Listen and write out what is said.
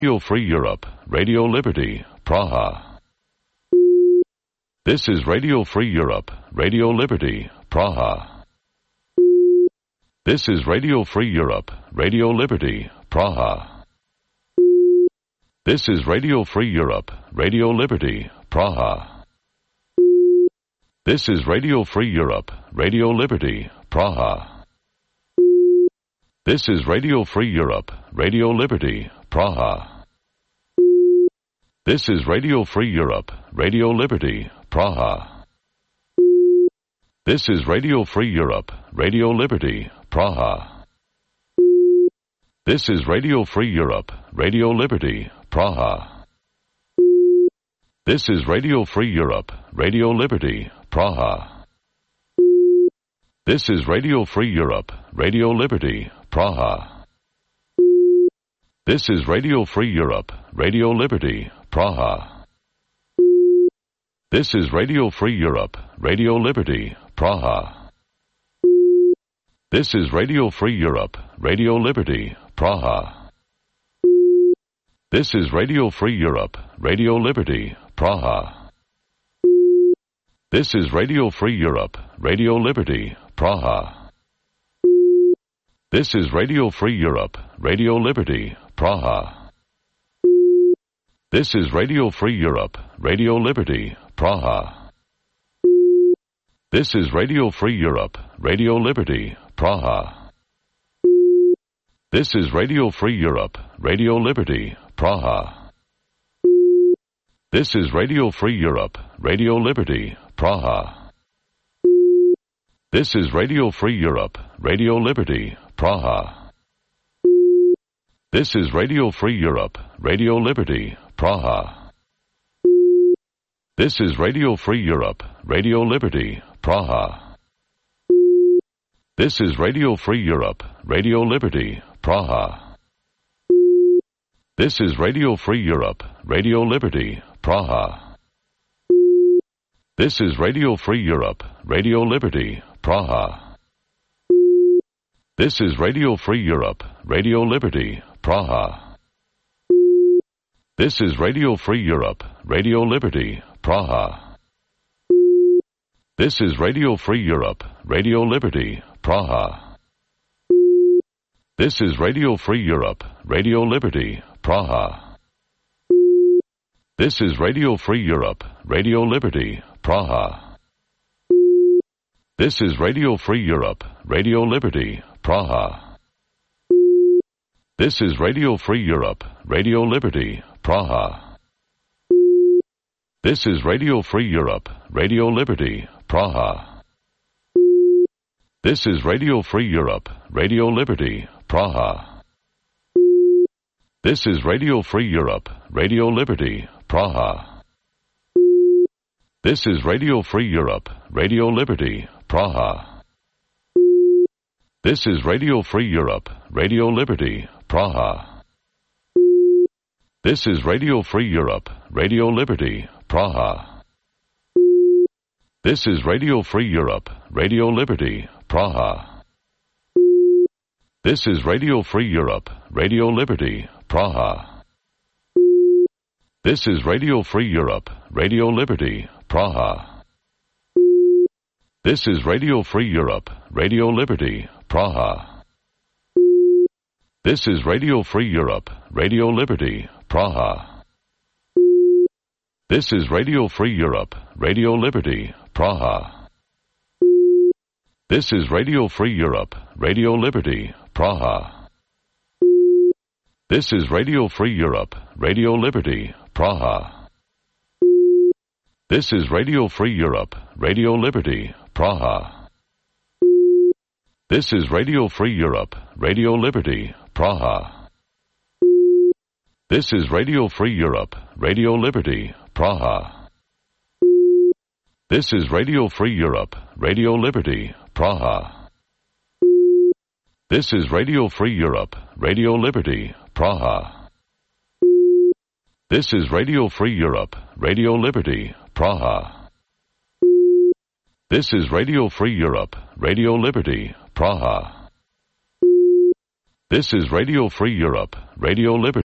Radio Free Europe, Radio Liberty, Praha. This is Radio Free Europe, Radio Liberty, Praha. This is Radio Free Europe, Radio Liberty, Praha. This is Radio Free Europe, Radio Liberty, Praha. This is Radio Free Europe, Radio Liberty, Praha. This is Radio Free Europe, Radio Liberty, Praha. This is Radio Free Europe, Radio Liberty, Praha. This is Radio Free Europe, Radio Liberty, Praha. This is Radio Free Europe, Radio Liberty, Praha. This is Radio Free Europe, Radio Liberty, Praha. This is Radio Free Europe, Radio Liberty, Praha. This is Radio Free Europe, Radio Liberty, Praha. This is Radio Free Europe, Radio Liberty, Praha. This is Radio Free Europe, Radio Liberty, Praha. This is Radio Free Europe, Radio Liberty, Praha. This is Radio Free Europe, Radio Liberty, Praha. This is Radio Free Europe, Radio Liberty, Praha. This is Radio Free Europe, Radio Liberty, Praha. This is Radio Free Europe, Radio Liberty, Praha. This is Radio Free Europe, Radio Liberty, Praha. This is Radio Free Europe, Radio Liberty, Praha. This is Radio Free Europe, Radio Liberty, Praha. This is Radio Free Europe, Radio Liberty, Praha. This is Radio Free Europe, Radio Liberty, Praha. This is Radio Free Europe, Radio Liberty, Praha. This is Radio Free Europe, Radio Liberty, Praha. This is Radio Free Europe, Radio Liberty, Praha. This is Radio Free Europe, Radio Liberty, Praha. This is Radio Free Europe, Radio Liberty, Praha. This is Radio Free Europe, Radio Liberty, Praha. This is Radio Free Europe, Radio Liberty, Praha. This is Radio Free Europe, Radio Liberty, Praha. This is Radio Free Europe, Radio Liberty, Praha. This is Radio Free Europe, Radio Liberty, Praha. This is Radio Free Europe, Radio Liberty, Praha. This is Radio Free Europe, Radio Liberty, Praha. This is Radio Free Europe, Radio Liberty, Praha. This is Radio Free Europe, Radio Liberty, Praha. This is Radio Free Europe, Radio Liberty, Praha. This is Radio Free Europe, Radio Liberty, Praha. This is Radio Free Europe, Radio Liberty, Praha. This is Radio Free Europe, Radio Liberty, Praha. This is Radio Free Europe, Radio Liberty, Praha. This is Radio Free Europe, Radio Liberty, Praha. This is Radio Free Europe, Radio Liberty, Praha. This is Radio Free Europe, Radio Liberty, Praha. This is Radio Free Europe, Radio Liberty, Praha. This is Radio Free Europe, Radio Liberty, Praha. This is Radio Free Europe, Radio Liberty, Praha. This is Radio Free Europe, Radio Liberty, Praha. This is Radio Free Europe, Radio Liberty, Praha. This is Radio Free Europe, Radio Liberty, Praha. This is Radio Free Europe, Radio Liberty, Praha. This is Radio Free Europe, Radio Liberty, Praha. This is Radio Free Europe, Radio Liberty, Praha. This is Radio Free Europe, Radio Liberty.